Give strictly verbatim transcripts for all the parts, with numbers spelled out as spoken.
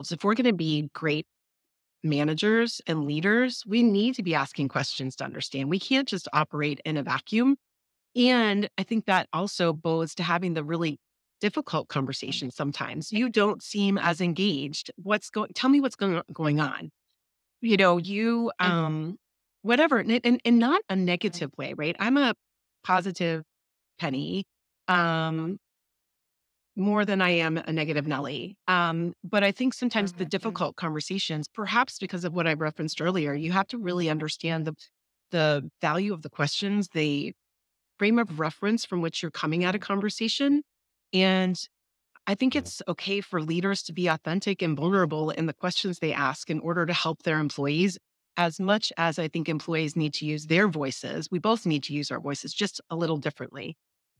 If we're going to be great managers and leaders, we need to be asking questions to understand. We can't just operate in a vacuum. And I think that also bodes to having the really difficult conversations sometimes. You don't seem as engaged. What's going tell me what's going going on. You know, you um whatever, and, and, and not a negative way, right? I'm a positive Penny. Um more than I am a negative Nelly. Um, but I think sometimes the difficult conversations, perhaps because of what I referenced earlier, you have to really understand the the value of the questions, the frame of reference from which you're coming at a conversation. And I think it's okay for leaders to be authentic and vulnerable in the questions they ask in order to help their employees, as much as I think employees need to use their voices. We both need to use our voices just a little differently.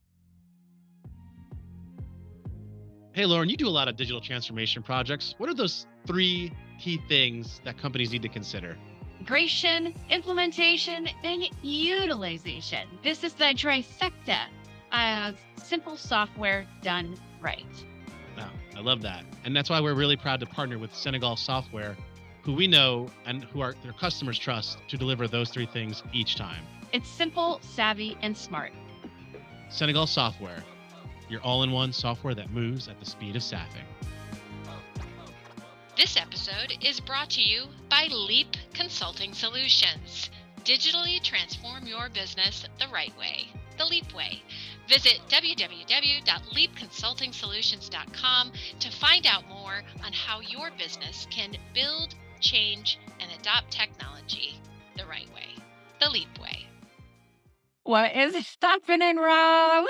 Hey, Lauren, you do a lot of digital transformation projects. What are those three key things that companies need to consider? Integration, implementation, and utilization. This is the trifecta of simple software done right. Wow, I love that. And that's why we're really proud to partner with Senegal Software, who we know and who our, their customers trust to deliver those three things each time. It's simple, savvy, and smart. Senegal Software, your all-in-one software that moves at the speed of staffing. This episode is brought to you by Leap Consulting Solutions. Digitally transform your business the right way, the Leap way. Visit w w w dot leap consulting solutions dot com to find out more on how your business can build, change, and adopt technology the right way, the Leap way. What is happening, Rob?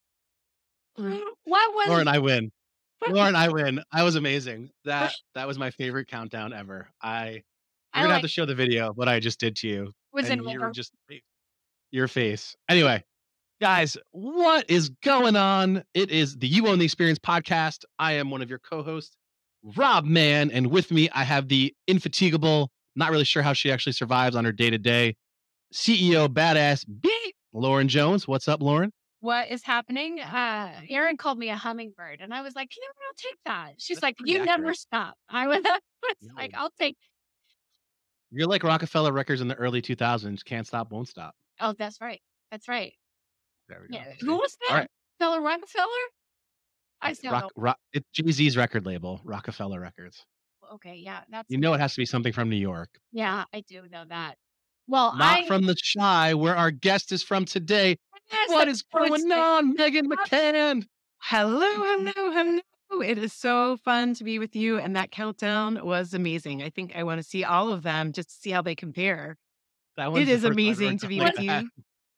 What was Lauren, I win. Lauren, I win. I was amazing. That that was my favorite countdown ever. I you're I gonna have like to show the video of what I just did to you. was and in you were over. just your face. Anyway, guys, what is going on? It is the You Own the Experience podcast. I am one of your co-hosts, Rob Mann, and with me I have the infatigable, not really sure how she actually survives on her day-to-day, C E O badass B, Lauren Jones. What's up, Lauren? What is happening? Uh, Erin called me a hummingbird, and I was like, "You know what? I'll take that." She's That's like, pretty "You never accurate. stop." I was, I was No. like, "I'll take." You're like Rockefeller Records in the early two thousands. Can't stop, won't stop. Oh, that's right. That's right. There we go. Yeah. See? Who was All that? right. Fellow Rockefeller? I still Rock, don't. rock, it's Jay-Z's record label, Rockefeller Records. Okay, yeah, that's You know it has to be something from New York. yeah, I do know that. Well, Not I from the Shy, where our guest is from today. yes, What I is would going say- on, Megan McCann? Hello, hello, hello. It is so fun to be with you. And that countdown was amazing. I think I want to see all of them just to see how they compare. That one's It the is first I've ever amazing to done be like with that. you.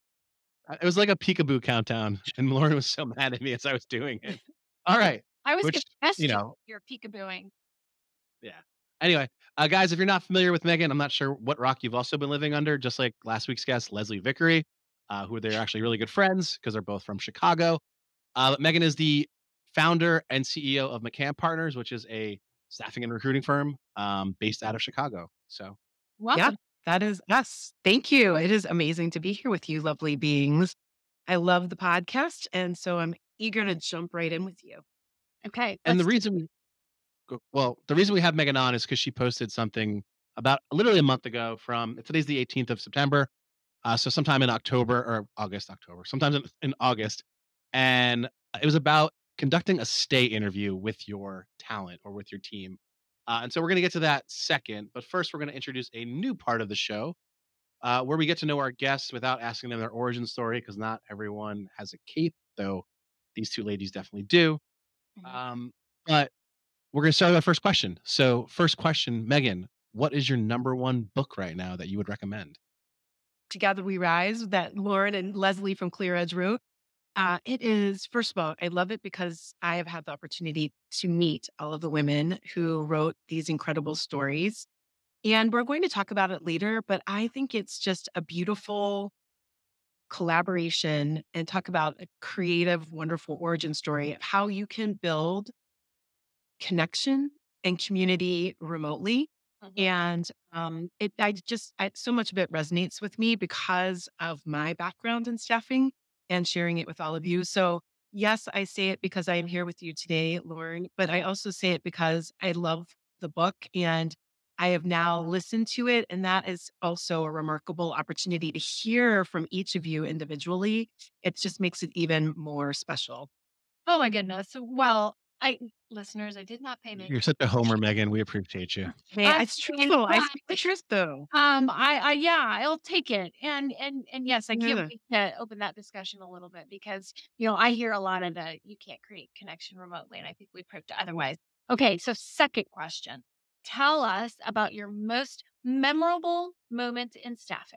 It was like a peekaboo countdown, and Lauren was so mad at me as I was doing it. All right. I was Which, confessed you know, you're peekabooing. yeah. Anyway, uh, guys, if you're not familiar with Megan, I'm not sure what rock you've also been living under, just like last week's guest, Leslie Vickery, uh, who they're actually really good friends because they're both from Chicago. Uh, but Megan is the founder and C E O of McCann Partners, which is a staffing and recruiting firm um, based out of Chicago. So, Welcome. Yeah, that is us. Thank you. It is amazing to be here with you, lovely beings. I love the podcast. And so I'm eager to jump right in with you. Okay. and the let's- reason, go- well, the reason we have Megan on is because she posted something about literally a month ago from today's the eighteenth of September. Uh, so sometime in October or August, October, sometimes in, in August. And it was about conducting a stay interview with your talent or with your team. Uh, and so we're going to get to that second. But first, we're going to introduce a new part of the show uh, where we get to know our guests without asking them their origin story, because not everyone has a cape, though these two ladies definitely do. Mhm. Um, but we're going to start with our first question. So, first question, Megan, what is your number one book right now that you would recommend? Together We Rise, that Lauren and Leslie from Clear Edge wrote. Uh, it is, first of all, I love it because I have had the opportunity to meet all of the women who wrote these incredible stories. And we're going to talk about it later, but I think it's just a beautiful collaboration and talk about a creative, wonderful origin story of how you can build connection and community remotely. Mhm. And um, it, I just, I, so much of it resonates with me because of my background in staffing and sharing it with all of you. So, yes, I say it because I am here with you today, Lauren, but I also say it because I love the book, and I have now listened to it. And that is also a remarkable opportunity to hear from each of you individually. It just makes it even more special. Oh my goodness. Well, I listeners, I did not pay me. You're such a homer, Megan. We appreciate you. Man, I'm it's true. saying, I but, speak the truth though. um, I, I, yeah, I'll take it. And, and, and yes, I can't Yeah. wait to open that discussion a little bit because, you know, I hear a lot of the, you can't create connection remotely. And I think we proved otherwise. Okay. So second question, tell us about your most memorable moment in staffing.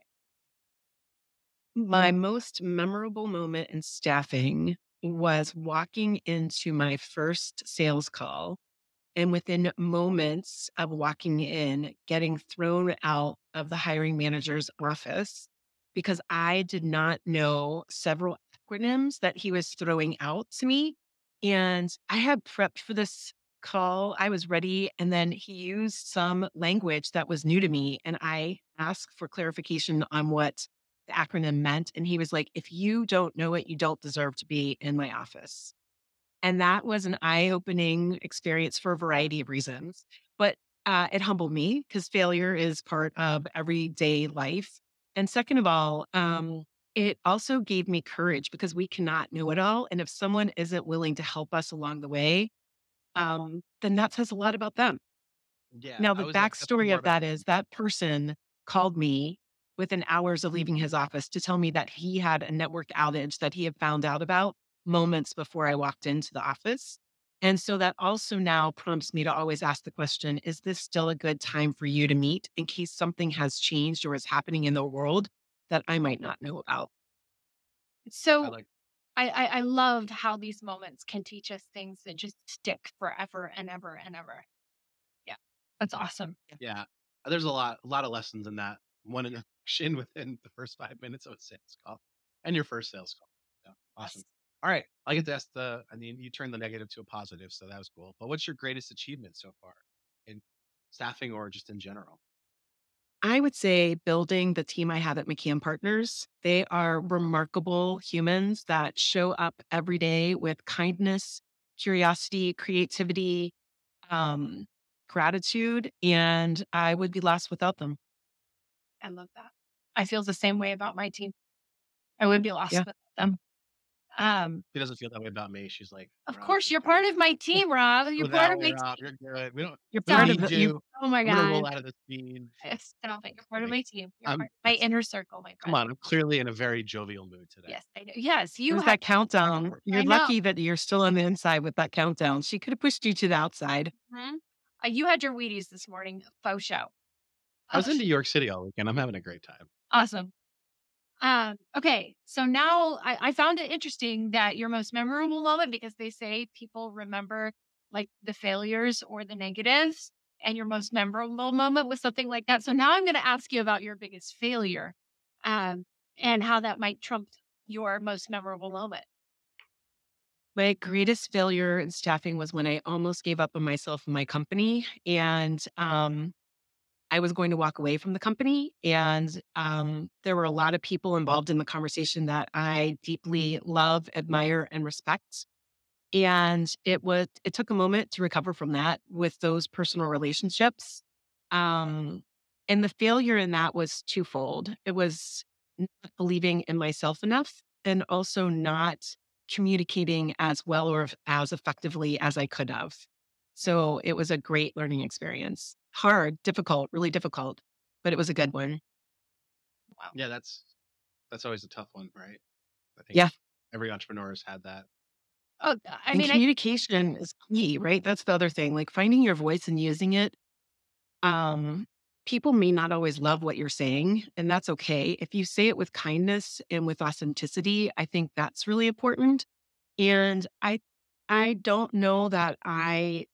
My most memorable moment in staffing was walking into my first sales call, and within moments of walking in, getting thrown out of the hiring manager's office because I did not know several acronyms that he was throwing out to me. And I had prepped for this call. I was ready. And then he used some language that was new to me. And I asked for clarification on what the acronym meant. And he was like, if you don't know it, you don't deserve to be in my office. And that was an eye-opening experience for a variety of reasons. But uh, it humbled me because failure is part of everyday life. And second of all, um, it also gave me courage because we cannot know it all. And if someone isn't willing to help us along the way, um, then that says a lot about them. Yeah, Now, I the was like, that's backstory more of about that is that person called me within hours of leaving his office to tell me that he had a network outage that he had found out about moments before I walked into the office. And so that also now prompts me to always ask the question, is this still a good time for you to meet in case something has changed or is happening in the world that I might not know about? I So like. I, I, I loved how these moments can teach us things that just stick forever and ever and ever. Yeah. That's awesome. Yeah, there's a lot, a lot of lessons in that one interaction within the first five minutes of a sales call, and your first sales call. Yeah, awesome. All right, I get to ask the. I mean, you turned the negative to a positive, so that was cool. But what's your greatest achievement so far in staffing or just in general? I would say building the team I have at McKeon Partners. They are remarkable humans that show up every day with kindness, curiosity, creativity, um, gratitude, and I would be lost without them. I love that. I feel the same way about my team. I would be lost Yeah. without them. Um, She doesn't feel that way about me. She's like, of Rob, course, just you're do it. part of my team, Rob. You're part Without of my way, team. Rob, you're good. We don't. You're We don't part Stop of need the, you. you. Oh my I'm gonna God. roll out of this scene. Eh, Stop it. You're part of Kidding. my team. You're I'm. part my That's, inner circle, my come friend. on, I'm clearly in a very jovial mood today. Yes, I know. Yes, It you was have. that countdown. You're I know. lucky that you're still on the inside with that countdown. She could have pushed you to the outside. Mhm. Uh, you had your Wheaties this morning. Faux show. I was Oh, in New York City all weekend. I'm having a great time. awesome. Um, okay, so now I, I found it interesting that your most memorable moment, because they say people remember like the failures or the negatives, and your most memorable moment was something like that. So now I'm going to ask you about your biggest failure, um, and how that might trump your most memorable moment. My greatest failure in staffing was when I almost gave up on myself and my company. And um, I was going to walk away from the company. And um, there were a lot of people involved in the conversation that I deeply love, admire, and respect. And it was, it took a moment to recover from that with those personal relationships. Um, and the failure in that was twofold. It was not believing in myself enough and also not communicating as well or as effectively as I could have. So it was a great learning experience. Hard, difficult, really difficult, but it was a good one. Wow. Yeah, that's that's always a tough one, right? I think Yeah. every entrepreneur has had that. Oh, I And mean, I communication is key, right? That's the other thing. Like finding your voice and using it. Um, people may not always love what you're saying, and that's okay. If you say it with kindness and with authenticity, I think that's really important. And I I don't know that I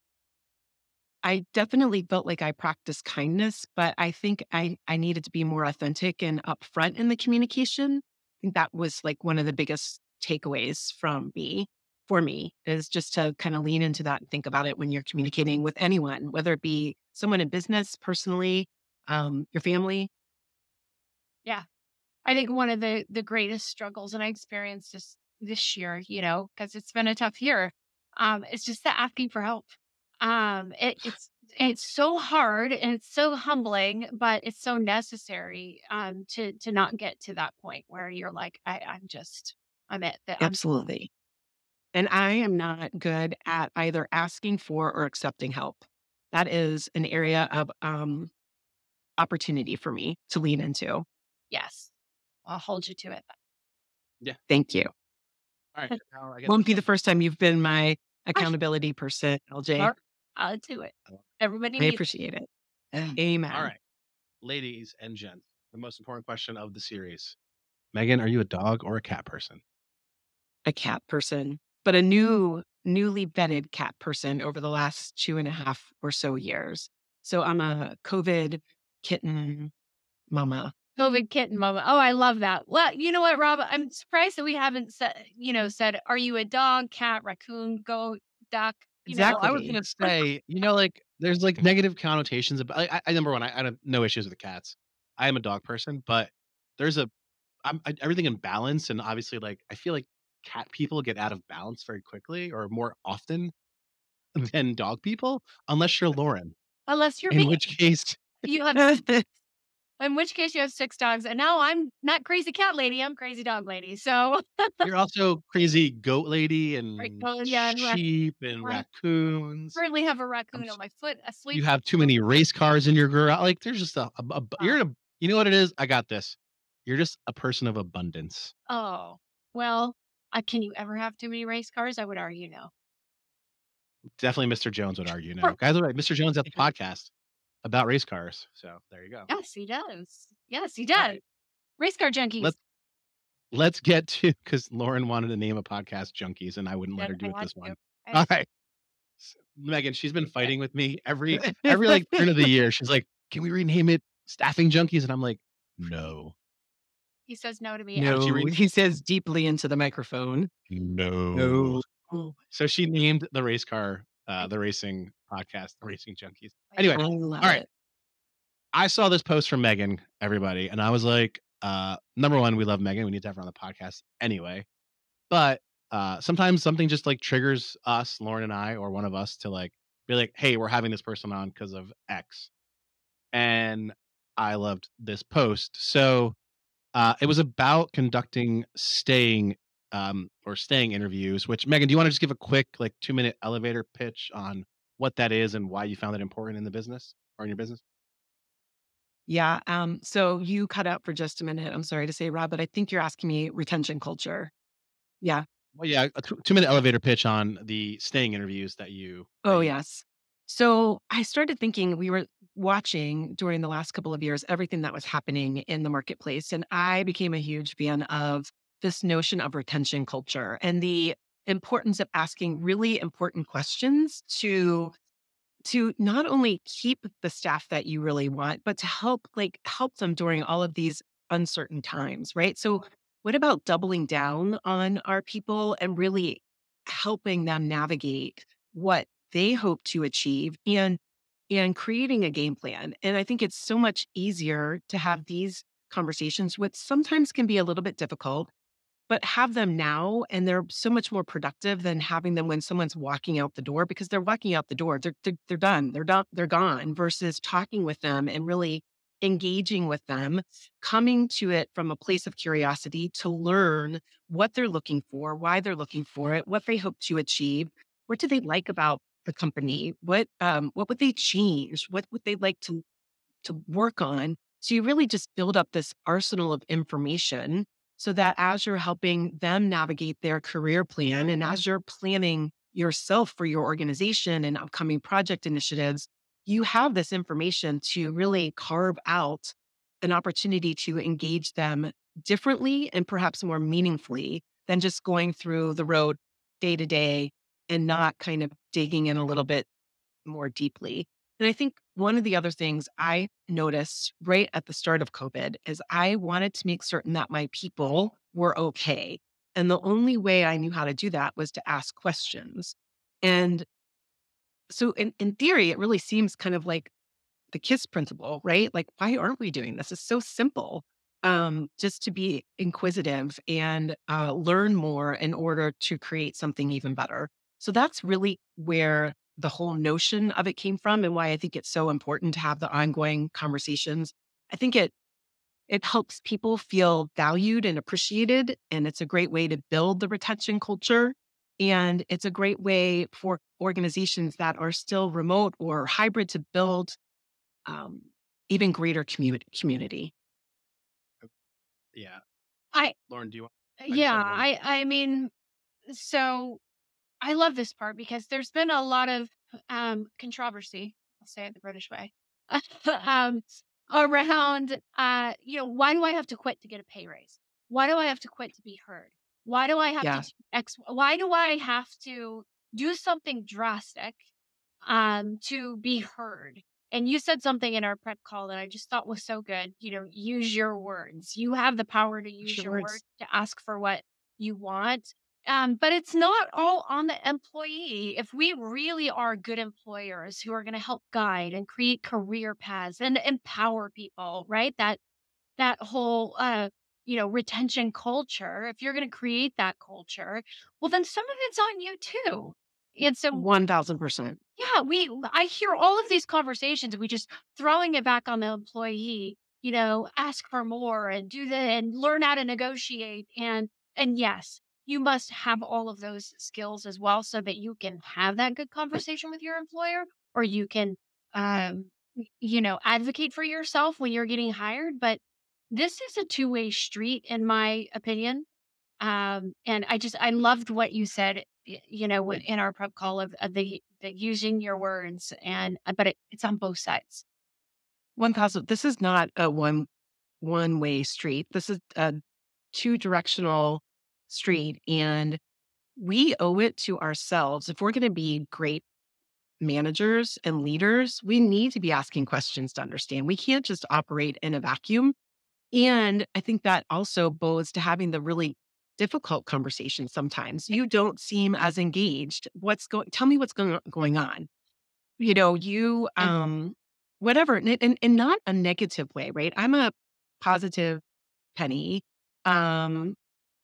I definitely felt like I practiced kindness, but I think I I needed to be more authentic and upfront in the communication. I think that was like one of the biggest takeaways from me for me is just to kind of lean into that and think about it when you're communicating with anyone, whether it be someone in business, personally, um, your family. yeah, I think one of the the greatest struggles, and I experienced this this year, you know, because it's been a tough year, um, it's just the asking for help. Um, it, it's it's so hard and it's so humbling, but it's so necessary um to to not get to that point where you're like, I, I'm just I'm at that I'm Absolutely. And I am not good at either asking for or accepting help. That is an area of um, opportunity for me to lean into. yes. I'll hold you to it. Yeah. Thank you. All right. Now I get Won't the be the fun. first time you've been my accountability person, L J. Or I'll do it. Everybody I needs appreciate it. it. Amen. All right, ladies and gents, the most important question of the series. Megan, are you a dog or a cat person? A cat person, but a new, newly vetted cat person over the last two and a half or so years. So I'm a COVID kitten mama. COVID kitten moment. Oh, I love that. Well, you know what, Rob? I'm surprised that we haven't said, you know, said, are you a dog, cat, raccoon, goat, duck? You Well, know, I was Exactly. gonna say, you know, like there's like negative connotations about. I, I I- number one, I, I have no issues with the cats. I am a dog person, but there's a I'm I, everything in balance, and obviously, like I feel like cat people get out of balance very quickly or more often than dog people, unless you're Lauren. unless you're In me, which case, you have, in which case you have six dogs. And now I'm not crazy cat lady. I'm crazy dog lady. So, you're also crazy goat lady right. and Oh, yeah. And rac- sheep and rac- raccoons. currently have a I'm raccoon s- on my foot you asleep. have too many race cars in your garage. Like there's just a, a, a Uh, you're in a you know what it is? I got this. You're just a person of abundance. oh, well, uh, can you ever have too many race cars? I would argue no. Definitely mister Jones would argue no. Guys are right. mister Jones at the podcast about race cars. So there you go. Yes, he does. Yes, he All does. right. Race car junkies. Let's let's get to because Lauren wanted to name a podcast junkies and I wouldn't let Yes, her do I it had this to. one. I All had to. right. S- Megan, she's been fighting with me every every like turn of the year. She's like, "Can we rename it Staffing Junkies?" And I'm like, "No, He says no to me. Would you No, re- he says deeply into the microphone. no." No. So she named the race car, uh, the racing podcast, the Racing Junkies. I Anyway, I love all right. it. I saw this post from Megan, everybody, and I was like, uh, number one, we love Megan. We need to have her on the podcast anyway. But uh, sometimes something just like triggers us, Lauren and I, or one of us to like be like, hey, we're having this person on because of X. And I loved this post. So uh, it was about conducting staying um, or staying interviews, which Megan, do you want to just give a quick like two minute elevator pitch on what that is and why you found it important in the business or in your business? Yeah. Um, so you cut out for just a minute. I'm sorry to say, Rob, but I think you're asking me retention culture. Yeah. Well, yeah, a two, two minute elevator pitch on the staying interviews that you. that Oh, you- yes. So I started thinking we were watching during the last couple of years everything that was happening in the marketplace. And I became a huge fan of this notion of retention culture and the importance of asking really important questions to to not only keep the staff that you really want, but to help like help them during all of these uncertain times, right? So what about doubling down on our people and really helping them navigate what they hope to achieve and and creating a game plan. And I think it's so much easier to have these conversations, which sometimes can be a little bit difficult, but have them now and they're so much more productive than having them when someone's walking out the door because they're walking out the door. They're they're, they're done. They're done. They're gone versus talking with them and really engaging with them, coming to it from a place of curiosity to learn what they're looking for, why they're looking for it, what they hope to achieve, what do they like about the company, what um, what would they change, what would they like to to work on. So you really just build up this arsenal of information so that as you're helping them navigate their career plan and as you're planning yourself for your organization and upcoming project initiatives, you have this information to really carve out an opportunity to engage them differently and perhaps more meaningfully than just going through the road day to day and not kind of digging in a little bit more deeply. And I think one of the other things I noticed right at the start of COVID is I wanted to make certain that my people were okay. And the only way I knew how to do that was to ask questions. And so, in, in theory, it really seems kind of like the KISS principle, right? Like, why aren't we doing this? It's so simple. Um, just to be inquisitive and uh, learn more in order to create something even better. So that's really where the whole notion of it came from and why I think it's so important to have the ongoing conversations. I think it it helps people feel valued and appreciated, and it's a great way to build the retention culture. And it's a great way for organizations that are still remote or hybrid to build um, even greater commu- community. Yeah. I Lauren, do you want? I just yeah, had one. I I mean, so I love this part because there's been a lot of um controversy, I'll say it the British way, um, around uh, you know, why do I have to quit to get a pay raise? Why do I have to quit to be heard? Why do I have to Yeah. do X? Why do I have to do something drastic um to be heard? And you said something in our prep call that I just thought was so good. You know, use your words. You have the power to Use use your your words. words to ask for what you want. Um, but it's not all on the employee. If we really are good employers who are going to help guide and create career paths and empower people, right? That that whole uh you know retention culture, if you're going to create that culture, well then some of it's on you too. And so one thousand percent. yeah, we I hear all of these conversations, we just throwing it back on the employee, you know, ask for more and do the and learn how to negotiate. And and yes, you must have all of those skills as well so that you can have that good conversation with your employer, or you can um y- you know, advocate for yourself when you're getting hired. But this is a two-way street in my opinion. Um, and I just I loved what you said, y- you know, w- in our prep call of, of the, the using your words, and uh, but it, it's on both sides. one thousand. This is not a one one way street. This is a two directional street. And we owe it to ourselves. If we're going to be great managers and leaders, we need to be asking questions to understand. We can't just operate in a vacuum. And I think that also bodes to having the really difficult conversations sometimes. You don't seem as engaged. What's going tell me what's going going on. You know, you Yeah. um whatever, and, and, and not a negative way, right? I'm a positive Penny. Um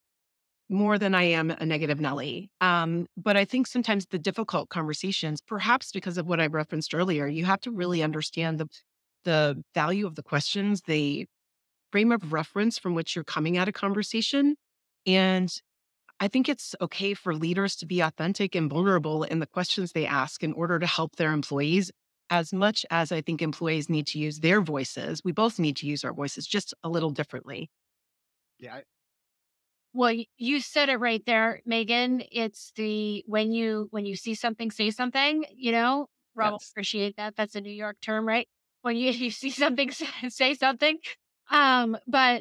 more than I am a negative Nelly. Um, but I think sometimes the difficult conversations, perhaps because of what I referenced earlier, you have to really understand the the value of the questions, the frame of reference from which you're coming at a conversation. And I think it's okay for leaders to be authentic and vulnerable in the questions they ask in order to help their employees. As much as I think employees need to use their voices, we both need to use our voices just a little differently. Yeah. I, Well, y- you said it right there, Megan. It's the when you when you see something, say something. You know, Rob will Yes. appreciate that. That's a New York term, right? When you you see something, say something. Um, but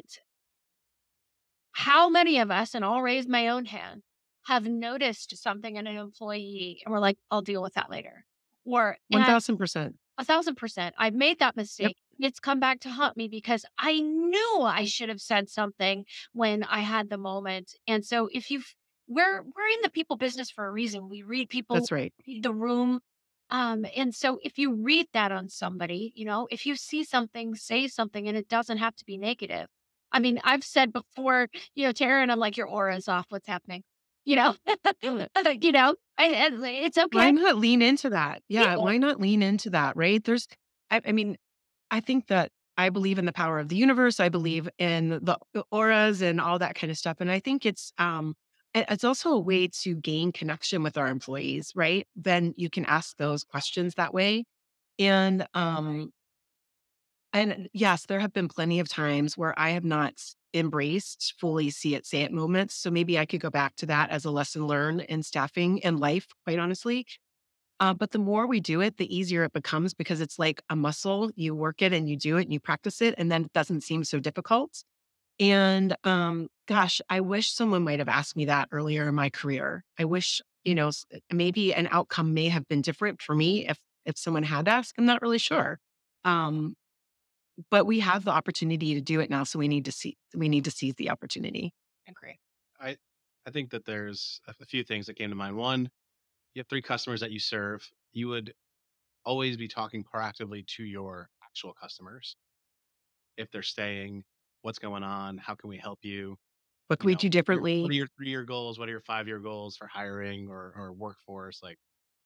how many of us, and I'll raise my own hand, have noticed something in an employee and we're like, I'll deal with that later. Or, and one thousand percent. a thousand percent, I've made that Yep. mistake. It's come back to haunt me because I knew I should have said something when I had the moment. And so if you've, we're, we're in the people business for a reason. We read people, That's right. read the room. Um, and so if you read that on somebody, you know, if you see something, say something, and it doesn't have to be negative. I mean, I've said before, you know, Tara, and I'm like, your aura is off. What's happening? You know, you know, I, I- it's Why okay. not lean into that? Yeah. Yeah, why not lean into that, right? There's I, I mean, I think that I believe in the power of the universe. I believe in the the auras and all that kind of stuff. And I think it's um it- it's also a way to gain connection with our employees, right? Then you can ask those questions that way. And um and yes, there have been plenty of times where I have not s- embraced fully see it, say it moments. So maybe I could go back to that as a lesson learned in staffing and life, quite honestly. Uh, but the more we do it, the easier it becomes because it's like a muscle. You work it and you do it and you practice it, and then it doesn't seem so difficult. And um, gosh, I wish someone might have asked me that earlier in my career. I wish, you know, s- maybe an outcome may have been different for me if if someone had asked. I'm not really sure. Um, but we have the opportunity to do it now, so we need to see we need to seize the opportunity. Agree. I I think that there's a a few things that came to mind. One, you have three customers that you serve. You would always be talking proactively to your actual customers. If they're staying, what's going on? How can we help you? What can You we know, do what are your, what differently? are your three year goals? What are your five year goals for hiring or, or workforce? Like,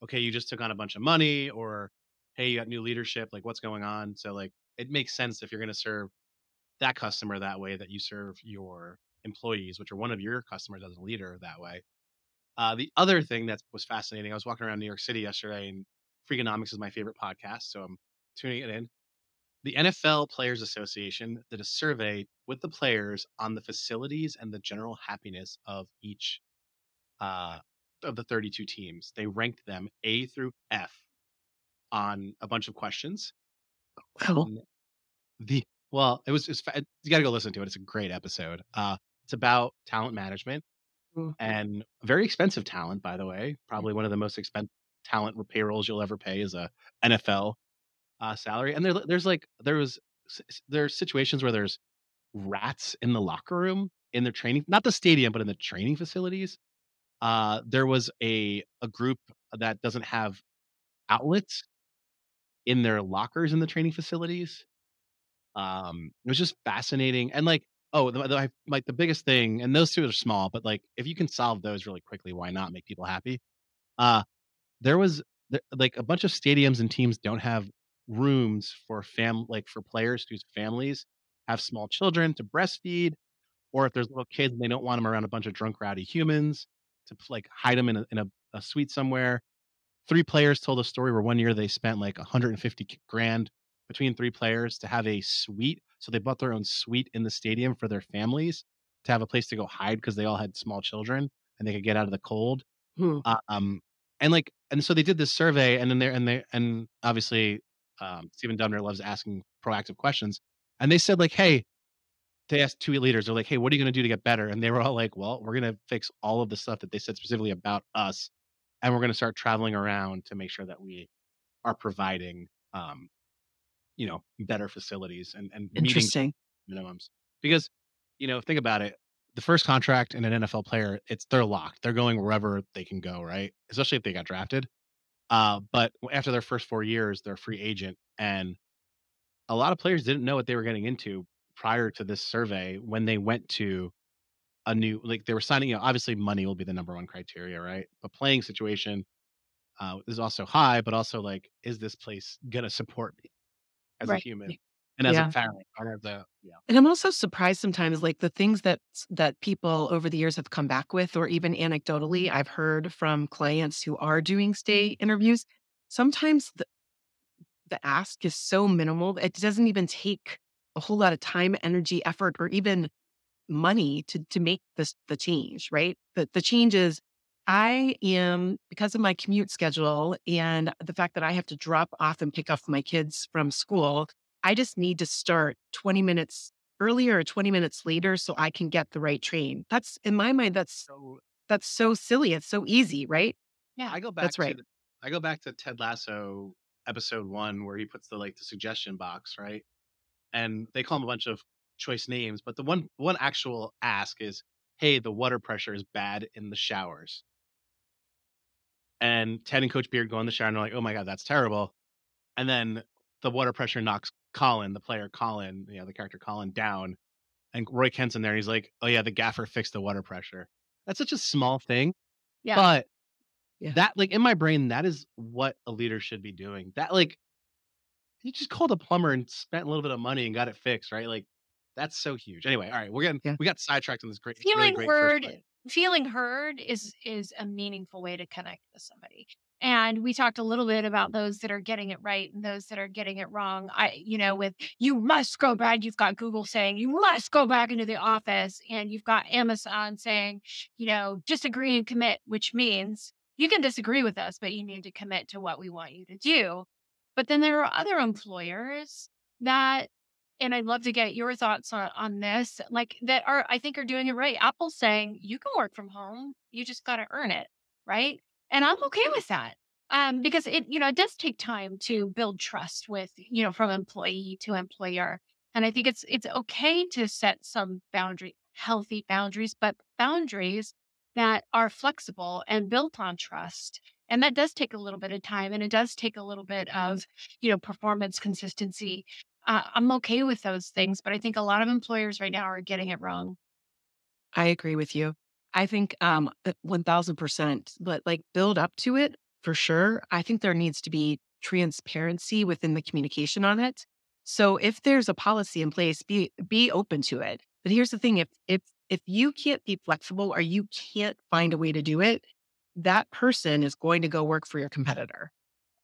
okay, you just took on a bunch of money, or hey, you got new leadership, like what's going on? So like it makes sense if you're going to serve that customer that way, that you serve your employees, which are one of your customers as a leader that way. Uh, the other thing that was fascinating, I was walking around New York City yesterday, and Freakonomics is my favorite podcast, so I'm tuning it in. The N F L Players Association did a survey with the players on the facilities and the general happiness of each uh, of the thirty-two teams. They ranked them A through F on a bunch of questions. Well, And the well, it was just fa- you got to go listen to it. It's a great episode. Uh, it's about talent management mm, and very expensive talent, by the way. Probably one of the most expensive talent payrolls you'll ever pay is a N F L uh, salary. And there, there's like there was s- s- there's situations where there's rats in the locker room in their training, not the stadium, but in the training facilities. Uh, there was a a group that doesn't have outlets in their lockers in the training facilities. Um, it was just fascinating, and like, oh, the, the I- like the biggest thing, and those two are small, but like if you can solve those really quickly, why not make people happy? Uh, there was th- like a bunch of stadiums and teams don't have rooms for fam like for players whose families have small children to breastfeed, or if there's little kids and they don't want them around a bunch of drunk, rowdy humans to like hide them in a, in a, a suite somewhere. Three players told a story where one year they spent like one hundred fifty k- grand between three players to have a suite. So they bought their own suite in the stadium for their families to have a place to go hide because they all had small children and they could get out of the cold. hmm. Uh, Um, and like, and so they did this survey, and then they and they and obviously, um, Stephen Dubner loves asking proactive questions, and they said like, hey, they asked two leaders, they're like, hey, what are you going to do to get better? And they were all like, well, we're going to fix all of the stuff that they said specifically about us, and we're going to start traveling around to make sure that we are providing, um, you know, better facilities and and meeting Interesting. minimums. Because, you know, think about it. The first contract in an N F L player, it's they're locked. They're going wherever they can go, right? Especially if they got drafted. Uh, but after their first four years, they're a free agent, and a lot of players didn't know what they were getting into prior to this survey when they went to a new like they were signing. You know, obviously, money will be the number one criteria, right? But playing situation uh, is also high, but also like, is this place gonna support me as a Right. human and as a Yeah. parent or as a yeah. And I'm also surprised sometimes, like the things that that people over the years have come back with, or even anecdotally, I've heard from clients who are doing stay interviews. Sometimes the, the ask is so minimal, it doesn't even take a whole lot of time, energy, effort, or even money to to make this the change, right? The the change is I am because of my commute schedule and the fact that I have to drop off and pick up my kids from school, I just need to start twenty minutes earlier or twenty minutes later so I can get the right train. That's in my mind, that's So that's so silly. It's so easy, right? Yeah. I go back That's to right. the, I go back to Ted Lasso episode one where he puts the like the suggestion box, right? And they call him a bunch of choice names, but the one one actual ask is, "Hey, the water pressure is bad in the showers." And Ted and Coach Beard go in the shower and they're like, "Oh my god, that's terrible." And then the water pressure knocks Colin, the player Colin, you know, the character Colin down, and Roy Kent's in there. And he's like, "Oh yeah, the gaffer fixed the water pressure." That's such a small thing, Yeah. but Yeah. that like in my brain, that is what a leader should be doing. That like you just called a plumber and spent a little bit of money and got it fixed, right? Like that's so huge. Anyway, all right, we're getting Yeah. we got sidetracked on this great, really Feeling great first heard, play. feeling heard is is a meaningful way to connect with somebody. And we talked a little bit about those that are getting it right and those that are getting it wrong. I, you know, with you must go back, you've got Google saying you must go back into the office, and you've got Amazon saying, you know, disagree and commit, which means you can disagree with us, but you need to commit to what we want you to do. But then there are other employers that, and I'd love to get your thoughts on, on this, like that are, I think are doing it right. Apple's saying you can work from home. You just got to earn it. Right. And I'm okay with that. Um, because it, you know, it does take time to build trust with, you know, from employee to employer. And I think it's, it's okay to set some boundary, healthy boundaries, but boundaries that are flexible and built on trust. And that does take a little bit of time, and it does take a little bit of, you know, performance consistency. uh, I'm okay with those things, but I think a lot of employers right now are getting it wrong. I agree with you. I think um uh, one thousand percent, but like build up to it for sure. I think there needs to be transparency within the communication on it. So if there's a policy in place, be be open to it. But here's the thing, if if if you can't be flexible or you can't find a way to do it, that person is going to go work for your competitor.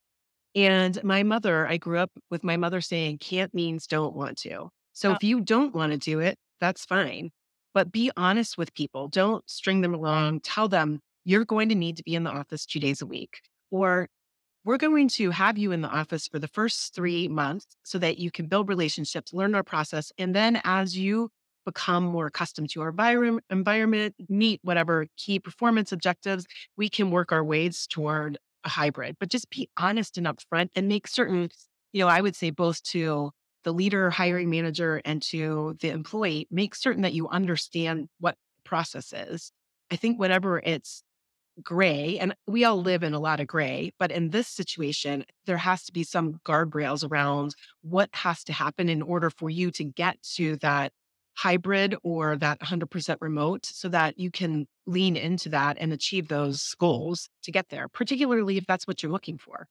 And my mother, I grew up with my mother saying, can't means don't want to. So Oh, if you don't want to do it, that's fine. But be honest with people. Don't string them along. Tell them you're going to need to be in the office two days a week. Or we're going to have you in the office for the first three months so that you can build relationships, learn our process. And then as you become more accustomed to our environment, environment, meet whatever key performance objectives, we can work our ways toward a hybrid. But just be honest and upfront and make certain, you know, I would say both to the leader, hiring manager, and to the employee, make certain that you understand what the process is. I think whenever it's gray, and we all live in a lot of gray, but in this situation, there has to be some guardrails around what has to happen in order for you to get to that hybrid or that one hundred percent remote so that you can lean into that and achieve those goals to get there, particularly if that's what you're looking for.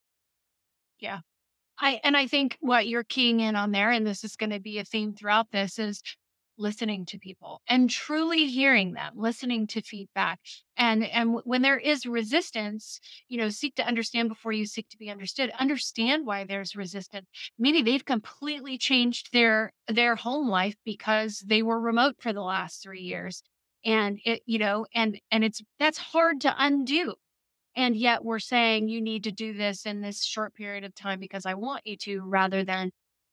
yeah. I and I think what you're keying in on there, and this is going to be a theme throughout this, is listening to people and truly hearing them, listening to feedback. And and w- when there is resistance, you know, seek to understand before you seek to be understood. Understand why there's resistance. Maybe they've completely changed their their home life because they were remote for the last three years. And it, you know, and and it's that's hard to undo. And yet we're saying you need to do this in this short period of time because I want you to, rather than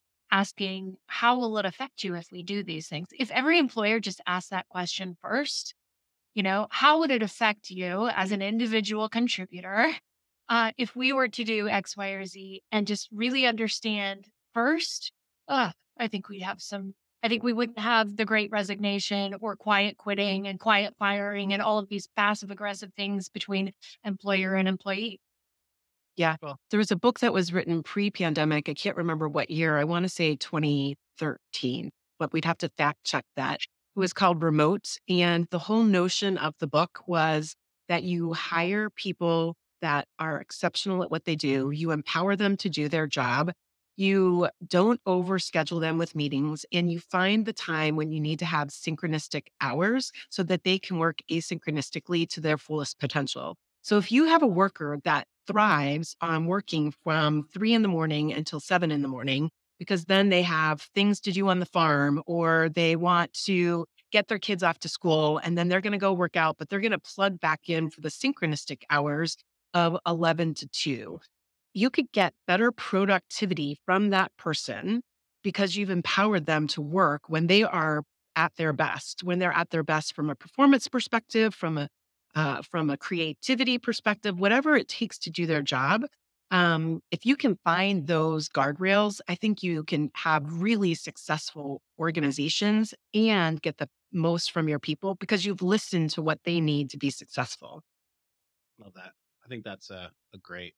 asking, how will it affect you if we do these things? If every employer just asked that question first, you know, how would it affect you as an individual contributor uh, if we were to do X, Y, or Z and just really understand first? Uh, I think we'd have some. I think we wouldn't have the great resignation or quiet quitting and quiet firing and all of these passive aggressive things between employer and employee. Yeah. Well, There was a book that was written pre pandemic. I can't remember what year. I want to say twenty thirteen, but we'd have to fact check that. It was called Remote. And the whole notion of the book was that you hire people that are exceptional at what they do, you empower them to do their job. You don't overschedule them with meetings, and you find the time when you need to have synchronistic hours so that they can work asynchronistically to their fullest potential. So if you have a worker that thrives on working from three in the morning until seven in the morning, because then they have things to do on the farm or they want to get their kids off to school and then they're going to go work out, but they're going to plug back in for the synchronistic hours of eleven to two. You could get better productivity from that person because you've empowered them to work when they are at their best, when they're at their best from a performance perspective, from a uh, from a creativity perspective, whatever it takes to do their job. Um, if you can find those guardrails, I think you can have really successful organizations and get the most from your people because you've listened to what they need to be successful. love that. I think that's a, a great,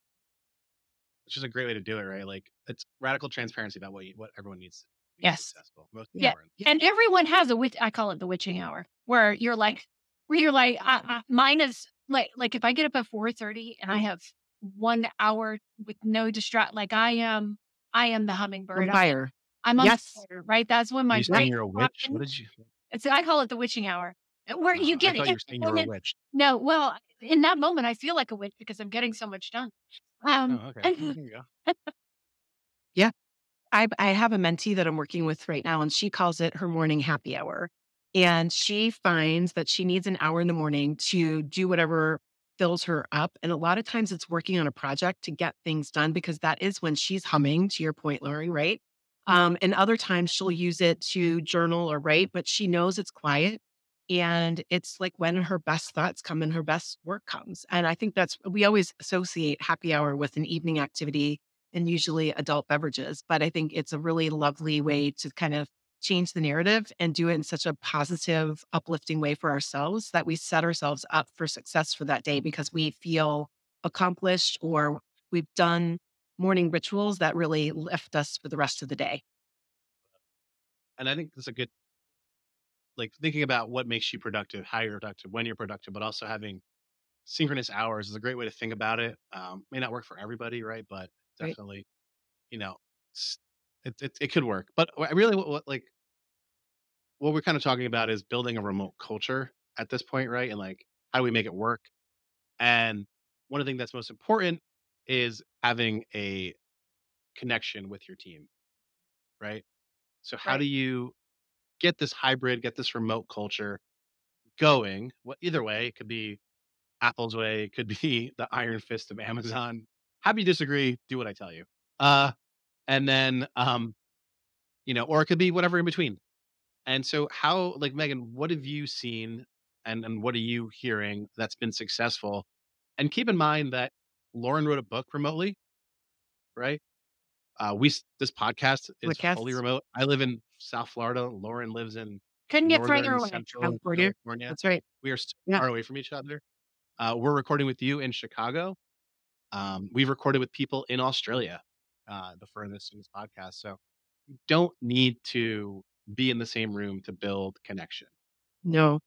it's just a great way to do it, right? Like it's radical transparency about what you, what everyone needs to be Yes. successful. Most Yeah. important. Yeah. And everyone has a witch. I call it the witching hour, where you're like, where you're like, I, I, mine is like, like if I get up at four thirty and I have one hour with no distract, like I am, I am the On hummingbird. I'm, fire. I'm on Yes. fire, right? That's when my You saying brain you're a is witch? popping. What did you? It's I call it the witching hour, uh, where you Oh, I get thought it. you were saying you And were a then- witch. no, well, in that moment, I feel like a witch because I'm getting so much done. Um, Oh, okay. and There you go. Yeah. I I have a mentee that I'm working with right now, and she calls it her morning happy hour. And she finds that she needs an hour in the morning to do whatever fills her up. And a lot of times it's working on a project to get things done because that is when she's humming, to your point, Lori, right? Um, and other times she'll use it to journal or write, but she knows it's quiet. And it's like when her best thoughts come and her best work comes. And I think that's, we always associate happy hour with an evening activity and usually adult beverages. But I think it's a really lovely way to kind of change the narrative and do it in such a positive, uplifting way for ourselves that we set ourselves up for success for that day because we feel accomplished or we've done morning rituals that really lift us for the rest of the day. And I think that's a good, like thinking about what makes you productive, how you're productive, when you're productive, but also having synchronous hours is a great way to think about it. Um, may not work for everybody, right? But Right. definitely, you know, s- it it, it could work. But I really, what, what like what we're kind of talking about is building a remote culture at this point, right? And like, how do we make it work? And one of the things that's most important is having a connection with your team, right? So how do Right. you get this hybrid, get this remote culture going? What either way, it could be Apple's way, it could be the iron fist of Amazon. Happy to disagree, do what I tell you. Uh and then um, you know, or it could be whatever in between. And so how like Megan, what have you seen and and what are you hearing that's been successful? And keep in mind that Lauren wrote a book remotely, right? Uh, we s- this podcast is fully Podcasts. remote. I live in South Florida. Lauren lives in Couldn't get further northern away. central California. California. That's right. We are so Yeah. far away from each other. Uh, we're recording with you in Chicago. Um, we've recorded with people in Australia, uh, the furthest in this podcast. So you don't need to be in the same room to build connection. No.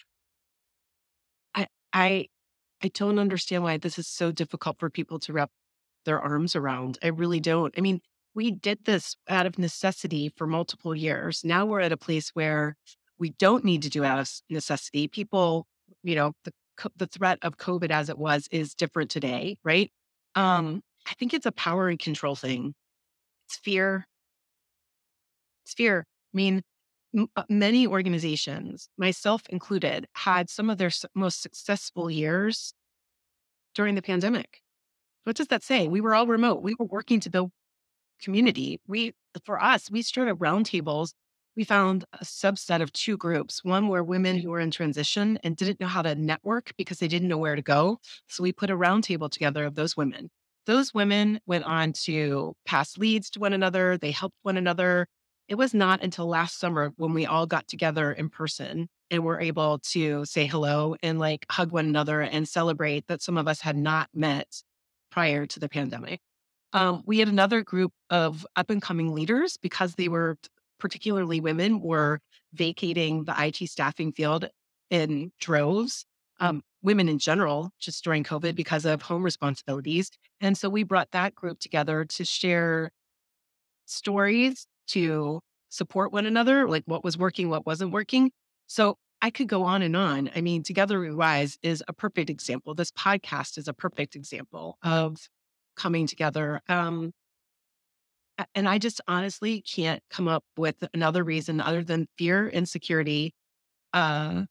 I I I don't understand why this is so difficult for people to wrap their arms around. I really don't. I mean, we did this out of necessity for multiple years. Now we're at a place where we don't need to do it out of s- necessity. People, you know, the co- the threat of COVID as it was is different today, right? Um, I think it's a power and control thing. It's fear. It's fear. I mean, m- uh, many organizations, myself included, had some of their s- most successful years during the pandemic. What does that say? We were all remote. We were working to build community. We, for us, we started roundtables. We found a subset of two groups. One were women who were in transition and didn't know how to network because they didn't know where to go. So we put a roundtable together of those women. Those women went on to pass leads to one another. They helped one another. It was not until last summer when we all got together in person and were able to say hello and like hug one another and celebrate that some of us had not met prior to the pandemic. Um, we had another group of up and coming leaders because they were particularly women were vacating the I T staffing field in droves. Um, women in general, just during COVID because of home responsibilities. And so we brought that group together to share stories, to support one another, like what was working, what wasn't working. So I could go on and on. I mean, Together We Rise is a perfect example. This podcast is a perfect example of coming together. Um, a- and I just honestly can't come up with another reason other than fear, insecurity, uh,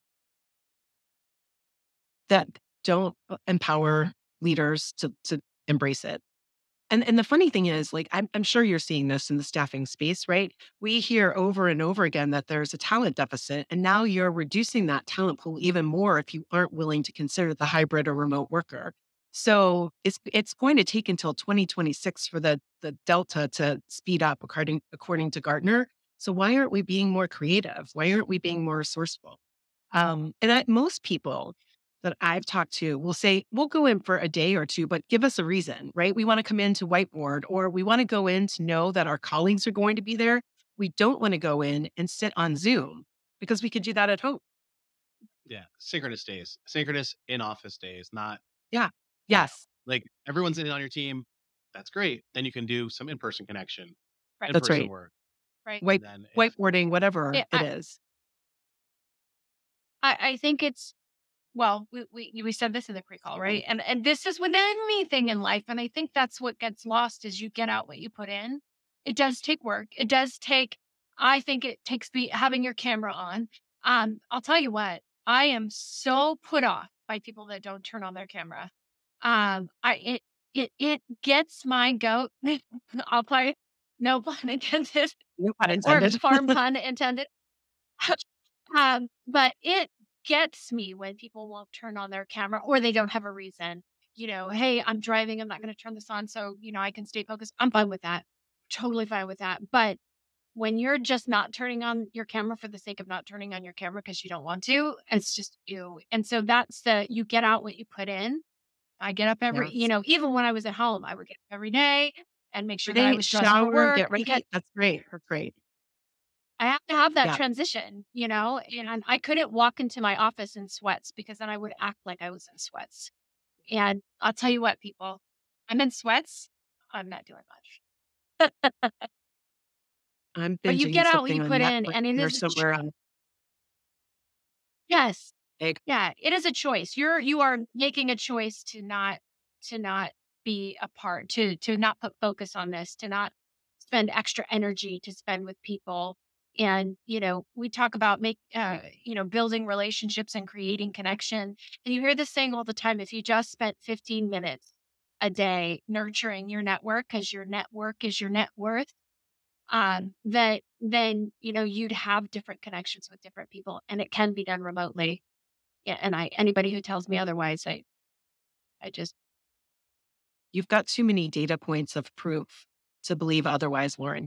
that don't uh, empower leaders to to embrace it. And and the funny thing is, like, I'm I'm sure you're seeing this in the staffing space, right? We hear over and over again that there's a talent deficit, and now you're reducing that talent pool even more if you aren't willing to consider the hybrid or remote worker. So it's it's going to take until twenty twenty-six for the the delta to speed up, according according to Gartner. So why aren't we being more creative? Why aren't we being more resourceful? Um, and I, most people that I've talked to will say, we'll go in for a day or two, but give us a reason, right? We want to come in to whiteboard, or we want to go in to know that our colleagues are going to be there. We don't want to go in and sit on Zoom because we could do that at home. Yeah, synchronous days, synchronous in office days, not Yeah. you know Yes. like everyone's in on your team. That's great. Then you can do some in person connection, Right. in That's person right. work, Right. and White, then if whiteboarding, whatever Yeah, it I, is. I, I think it's well, we, we we said this in the pre-call, right? And and this is with anything in life. And I think that's what gets lost is you get out what you put in. It does take work. It does take, I think it takes be having your camera on. Um, I'll tell you what, I am so put off by people that don't turn on their camera. Um, I it it it gets my goat. I'll play no pun intended No pun or intended. farm pun intended. Um, but it gets me when people won't turn on their camera or they don't have a reason. You know, hey, I'm driving. I'm not going to turn this on so, you know, I can stay focused. I'm fine with that. Totally fine with that. But when you're just not turning on your camera for the sake of not turning on your camera because you don't want to, it's just you. And so that's the, you get out what you put in. I get up every, you Yes. know, even when I was at home, I would get up every day and make sure that I Ready, was dressed for shower, work get because ready. That's great. That's great. I have to have that Yeah. transition, you know, and I couldn't walk into my office in sweats because then I would act like I was in sweats. And I'll tell you what, people, I'm in sweats. I'm not doing much. I'm But you binging get out what something you on put in, Netflix and it or is a ch- somewhere on yes, egg. yeah, it is a choice. You're you are making a choice to not to not be a part, to to not put focus on this, to not spend extra energy to spend with people. And you know, we talk about make uh, you know, building relationships and creating connection. And you hear this saying all the time: if you just spent fifteen minutes a day nurturing your network, because your network is your net worth, um, that then you know you'd have different connections with different people, and it can be done remotely. Yeah, and I anybody who tells me otherwise, I I just You've got too many data points of proof to believe otherwise, Lauren.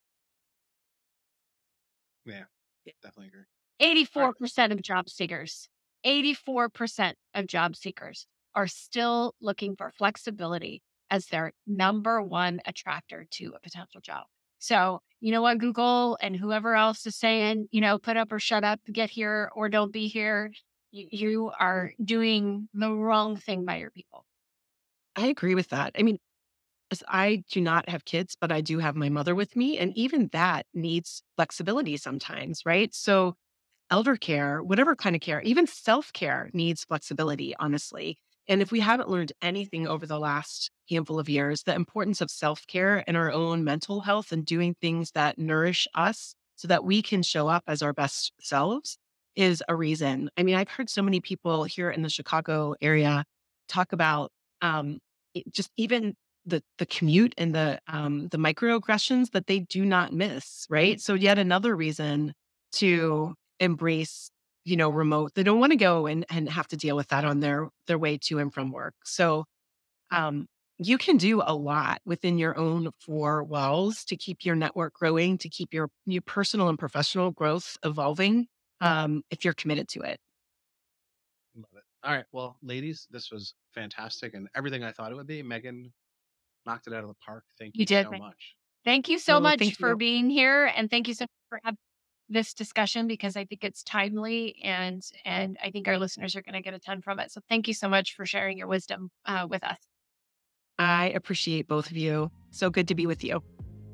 Yeah, definitely agree. All eighty-four right. percent of job seekers, eighty-four percent of job seekers are still looking for flexibility as their number one attractor to a potential job. So, you know what, Google and whoever else is saying, you know, put up or shut up, get here or don't be here, you, you are doing the wrong thing by your people. I agree with that. I mean, as I do not have kids, but I do have my mother with me. And even that needs flexibility sometimes, right? So, elder care, whatever kind of care, even self care needs flexibility, honestly. And if we haven't learned anything over the last handful of years, the importance of self care and our own mental health and doing things that nourish us so that we can show up as our best selves is a reason. I mean, I've heard so many people here in the Chicago area talk about um, it- just even the the commute and the um, the microaggressions that they do not miss, right? So yet another reason to embrace, you know, remote. They don't want to go and, and have to deal with that on their their way to and from work. So um, you can do a lot within your own four walls to keep your network growing, to keep your your personal and professional growth evolving, um, if you're committed to it. Love it. All right. Well, ladies, this was fantastic and everything I thought it would be. Megan knocked it out of the park. Thank You you did. so much. Thank you so Oh, much thank for you. being here, and thank you so much for having this discussion, because I think it's timely, and and I think our listeners are going to get a ton from it. So thank you so much for sharing your wisdom uh, with us. I appreciate both of you. So good to be with you.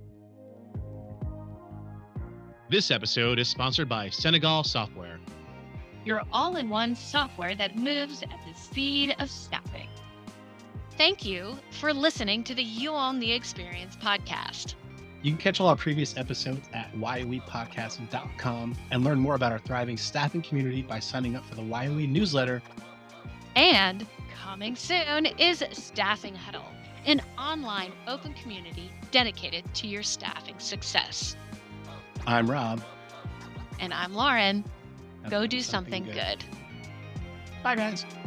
This episode is sponsored by Senegal Software. Your all-in-one software that moves at the speed of staffing. Thank you for listening to the You Own the Experience podcast. You can catch all our previous episodes at y o e podcast dot com and learn more about our thriving staffing community by signing up for the Y O E newsletter. And coming soon is Staffing Huddle, an online open community dedicated to your staffing success. I'm Rob. And I'm Lauren. Now Go do something good. Bye, guys.